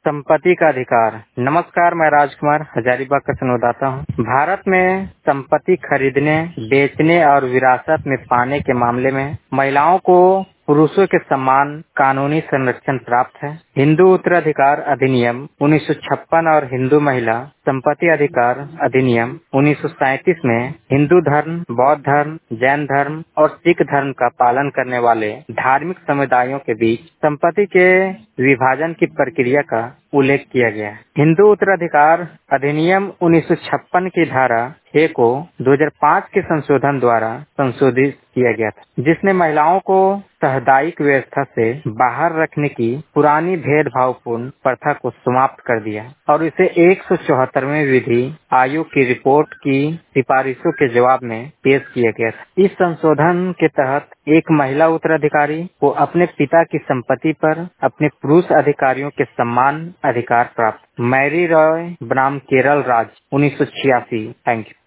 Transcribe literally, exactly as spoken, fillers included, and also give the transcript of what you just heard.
संपत्ति का अधिकार। नमस्कार, मैं राजकुमार हजारीबाग का संवाददाता हूँ। भारत में संपत्ति खरीदने, बेचने और विरासत में पाने के मामले में महिलाओं को पुरुषों के समान कानूनी संरक्षण प्राप्त है। हिंदू उत्तराधिकार अधिनियम उन्नीस सौ छप्पन और हिंदू महिला संपत्ति अधिकार अधिनियम उन्नीस सौ सैंतीस में हिंदू धर्म, बौद्ध धर्म, जैन धर्म और सिख धर्म का पालन करने वाले धार्मिक समुदायों के बीच संपत्ति के विभाजन की प्रक्रिया का उल्लेख किया गया है। हिंदू उत्तराधिकार अधिनियम उन्नीस सौ छप्पन की धारा छह को दो हज़ार पाँच के संशोधन द्वारा संशोधित किया गया था, जिसने महिलाओं को सामुदायिक व्यवस्था से बाहर रखने की पुरानी भेदभावपूर्ण प्रथा को समाप्त कर दिया और इसे एक सौ चौहत्तरवें विधि आयोग की रिपोर्ट की सिफारिशों के जवाब में पेश किया गया था। इस संशोधन के तहत एक महिला उत्तराधिकारी को अपने पिता की संपत्ति पर अपने पुरुष अधिकारियों के समान अधिकार प्राप्त। मैरी रॉय बनाम केरल राज्य उन्नीस सौ छियासी। Thank you.